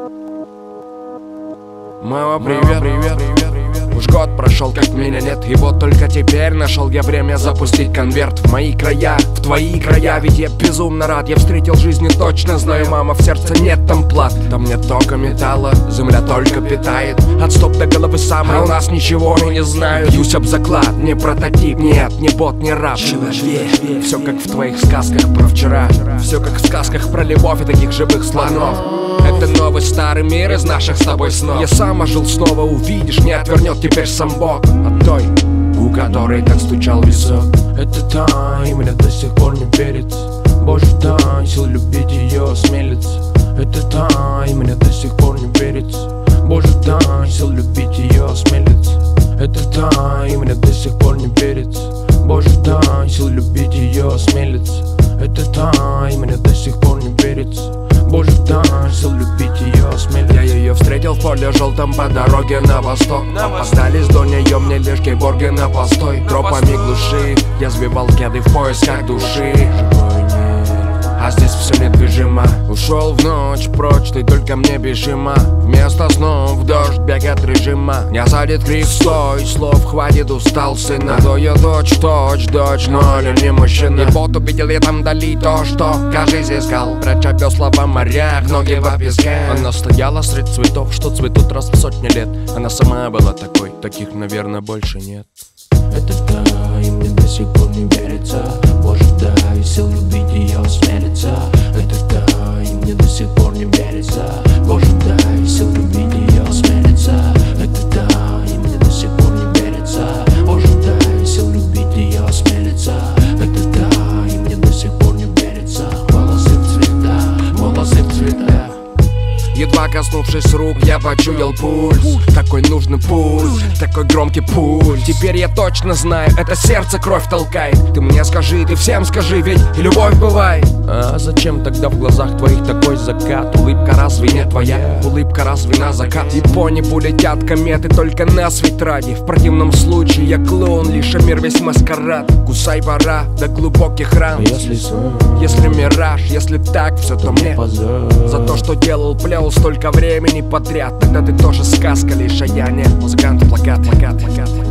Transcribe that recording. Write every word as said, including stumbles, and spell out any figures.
Мама, привет, привет, привет, привет. Уж год прошел, как меня нет, и вот только теперь нашел я время запустить конверт в мои края, в твои края. Ведь я безумно рад, я встретил жизнь и точно знаю, мама, в сердце нет там плат. Там нет тока металла, земля только питает от стоп до головы сам, а у нас ничего и не знаю. Бьюсь об заклад, не прототип, нет, не бот, не раб. Человек, все как в твоих сказках про вчера, все как в сказках про любовь и таких живых слонов. Это новый старый мир из наших с тобой снов. Я сам ожил снова, увидишь, не отвернет теперь сам Бог от той, у которой так стучал висок. Это та, и мне до сих пор не верится. Боже, дай сил любить ее, осмелиться. Это та, и мне до сих пор не верится. Боже, дай сил любить ее, осмелиться. Это та, и мне до сих пор не верится. Боже, дай сил любить ее, осмелиться. Это та, и мне до сих пор не верится. Боже, дай сил любить ее, осмелиться. Я ее встретил в поле желтом по дороге на восток. Остались до нее мне лишь кейборги на постой. Тропами глуши я сбивал кеды в поисках души. А здесь все недвижимо. Ушел в ночь прочь, ты только мне бежима. Вместо снов в дождь бегает режима. Не осадит крик, стой, слов хватит, устал сына. То я дочь, точь, дочь, но не мужчина. И вот увидел я там дали то, что кажись искал. Пряча весла в морях, ноги в песке. Она стояла среди цветов, что цветут раз в сотни лет. Она сама была такой, таких, наверное, больше нет. Это та, и мне до сих пор не верится. Боже, дай сил любить ее, осмелиться. Это та, и мне до сих пор не верится. Боже, дай сил любить ее, осмелиться. Это та, и мне до сих пор не верится. Боже, дай сил любить ее, осмелиться. Это та, и мне до сих пор не верится. Волосы в цвета, волосы в цвета. Едва коснувшись рук, я почуял пульс. Такой нужный пульс, такой громкий пульс. Теперь я точно знаю, это сердце кровь толкает. Ты мне скажи, ты всем скажи, ведь и любовь бывает. А зачем тогда в глазах твоих такой закат? Улыбка разве не твоя? Улыбка разве на закат? И по небу летят кометы только нас ведь ради. В противном случае я клоун, лишь а мир весь маскарад. Кусай пора до глубоких ран. Если сон, если мираж, если так все, то мне позор. За то, что делал, плел столько времени подряд. Тогда ты тоже сказка, лишь а я не музыкант, плакат, плакат, плакат.